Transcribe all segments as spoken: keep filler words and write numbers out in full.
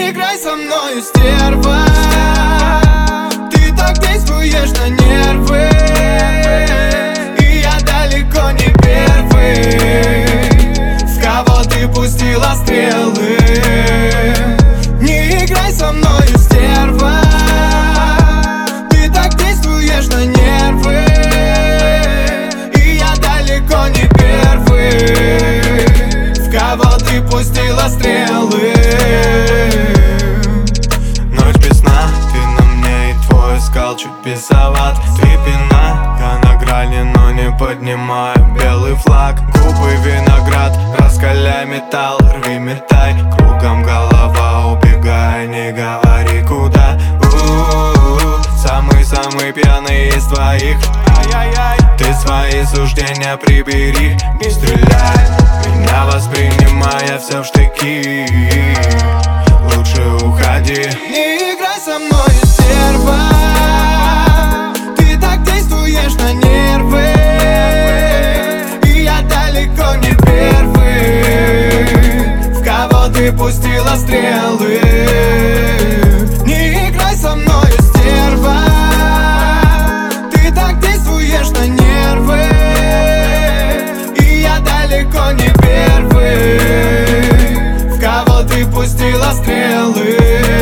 Не играй со мною, стерва. Ты так действуешь на нервы, и я далеко не первый, в кого ты пустила стрелы. Не играй со мною, стерва. Ты так действуешь на нервы, и я далеко не первый, в кого ты пустила стрелы. Ночь без сна, ты на мне, и твой скал чуть бесоват. Ты пина, я на грани, но не поднимаю белый флаг. Губы виноград, раскаляй металл, рви, метай. Кругом голова, убегай, не говори куда. У-у-у, самый-самый пьяный из твоих. Ты свои суждения прибери, не стреляй, меня воспринимая все в штыки. Лучше уходи. Не играй со мной, стерва. Ты так действуешь на нервы, и я далеко не первый, в кого ты пустила стрелы. Не играй со мной, стерва. Ты так действуешь на нервы, и я далеко не первый, в кого ты пустила стрелы.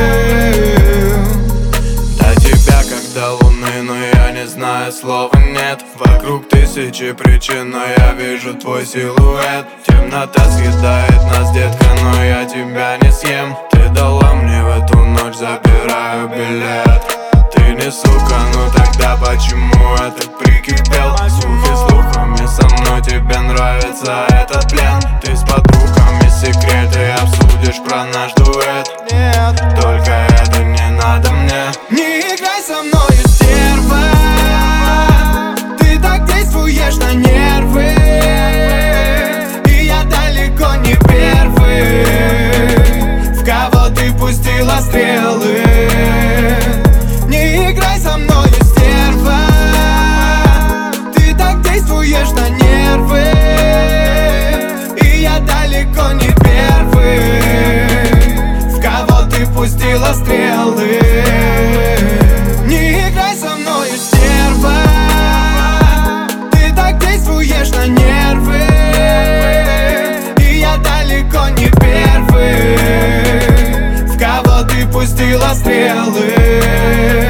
До тебя как до луны, но я не знаю, слова нет. Вокруг тысячи причин, но я вижу твой силуэт. Темнота съедает нас, детка, но я тебя не съем. Ты дала мне в эту ночь, забираю билет. Ты не сука, ну тогда почему это прикипел? Слухи слухами, со мной тебе нравится этот плен. Ты с подругами секреты обсудишь про наш дуэт. Нет, только это не надо мне. не играй со мною, стерва. Ты так действуешь на нервы, и я далеко не первый, в кого ты пустила стрелы. Не играй со мною, стерва. Ты так действуешь на нервы, и я далеко не первый, в кого ты пустила стрелы. Не играй со мною, стерва. Ты так действуешь на нервы, и я далеко не первый, в кого ты пустила стрелы.